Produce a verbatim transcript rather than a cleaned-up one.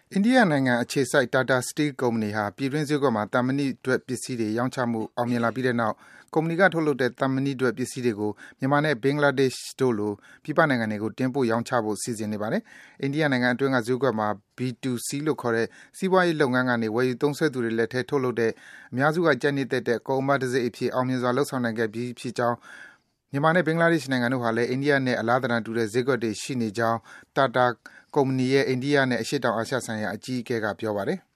အိန္ဒိယနိုင်ငံအခြေစိုက် Tata Steel ကုမ္ပဏီဟာ ပြည်တွင်းဈေးကွက်မှာ သံမဏိထွက်ပစ္စည်းတွေ ရောင်းချမှု အောင်မြင်လာပြီးတဲ့နောက် ကုမ္ပဏီက ထုတ်လုပ်တဲ့ သံမဏိထွက်ပစ္စည်းတွေကို မြန်မာနဲ့ ဘင်္ဂလားဒေ့ရှ်တို့လို ပြည်ပနိုင်ငံတွေကို တင်ပို့ ရောင်းချဖို့ စီစဉ်နေပါတယ်။ အိန္ဒိယနိုင်ငံအတွင်းက ဈေးကွက်မှာ ဘီ တူ စီ လို့ခေါ်တဲ့ စီးပွားရေးလုပ်ငန်းကနေ ဝယ်ယူသုံးစွဲသူတွေလက်ထဲ ထုတ်လုပ်တဲ့ အများစုက ကြိုက်နှစ်သက်တဲ့ ကုန်အမှာတံဆိပ်အဖြစ် အောင်မြင်စွာ လုပ်ဆောင်နိုင်ခဲ့ပြီးဖြစ်ကြောင်း မြန်မာနဲ့ ဘင်္ဂလားဒေ့ရှ်နိုင်ငံတို့ဟာလည်း အိန္ဒိယနဲ့ အလားသဏ္ဍာန်တူတဲ့ ဈေးကွက်တွေ ရှိနေကြောင်း Tata ကုမ္ပဏီရဲ့ အိန္ဒိယနဲ့ အရှေ့တောင်အာရှဆိုင်ရာ အကြီးအကဲက ပြောပါတယ်။